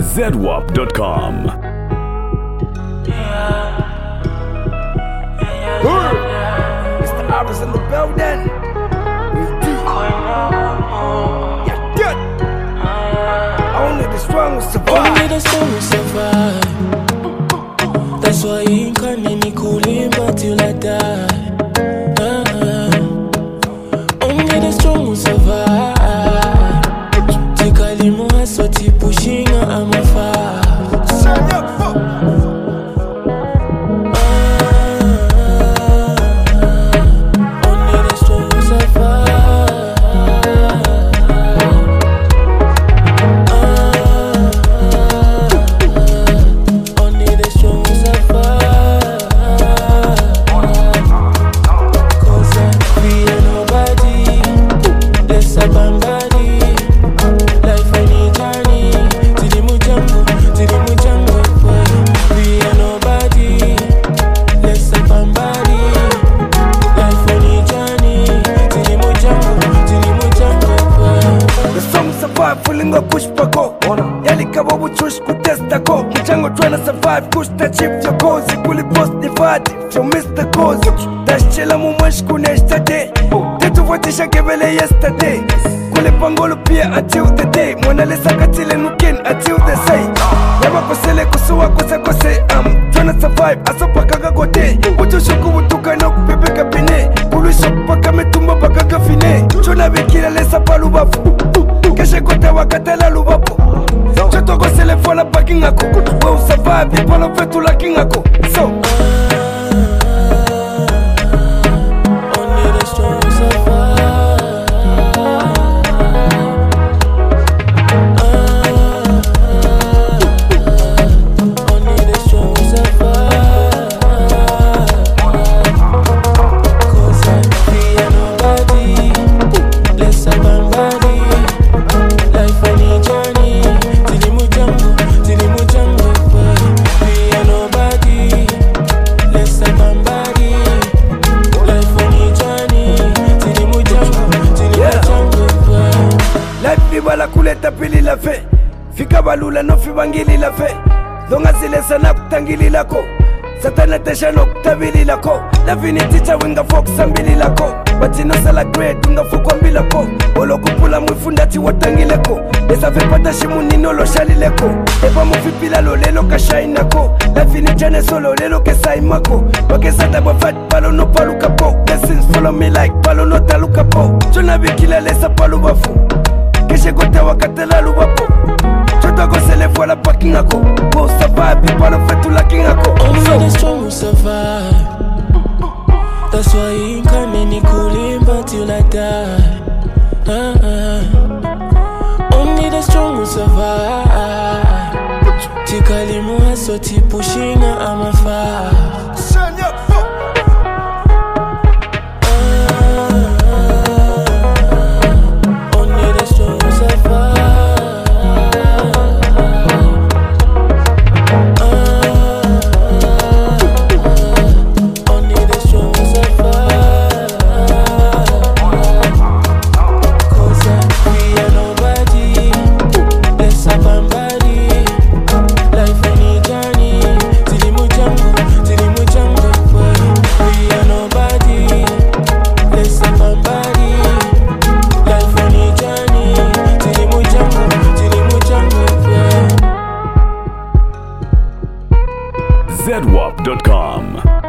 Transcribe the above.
ZWAP.com. Mr. Arvis in the building. Yeah, good. Only the strong will survive. Only the strong will survive. That's why you ain't can't cool him until I die. Only the strong will survive. Take a limo, so ti pushing I'm a fire. Feeling a push pako Yali kaba wuchush kutesta ko Mchango tryna survive Kush ta chip ya kozi Kuli post divide From Mr. Kozi Dash chela mumwash kuneshta day Tetu vatisha kebele yesterday Kule pangolo pia until the day Mwana lesa katile nuken until the say Yama kosele kusuwa kose kose Tryna survive asopa kaka kote Wuchushuku wutuka na kupepeka pine Kulusha paka metumba paka gafine Chona vikira lesa palubafu Keshe kote wakatela lubapo Choto gosele fola pakingako We usurvive, polo vetu la kingako So Only the strong will survive. Only the strong will survive. Cause I fear nobody. Less about body. Life on a journey. Tilimu jungle. Fear nobody. Less about body. Life on a journey. Tilimu jungle. Life vibala kuleta pili la fe Fika balula no fibangili la fe Donga zile sana kutangili lako Satana tesha no kutabili lako Lavini ticha winga foksa mbili lako Batino sala grade winga fokwa mbila ko Olo kupula mwifundati watangileko Esa vepata shimu ninolo shalileko Epa mufipila lo lelo kashainako Lavini jane solo lelo kesaimako Wakesata bafat palo no paluka po Blessings follow me like palo no taluka po Chona bikila lesa palu bafu Keshe kote wakatela lubapo Choto gosele fola pakingako Go survive, palo fetu la kingako Only the strong will survive. That's why you ain't can't cool him until I die. Only the strong will survive. Take a limo, so ti pushing I'm a fire. Only the strong will survive. Only the strong will survive. Cause I fear nobody. Less about body. Life on a journey. Tilimu jungle. Fear nobody. Less about body. Life on a journey. Tilimu jungle. ZWAP.com.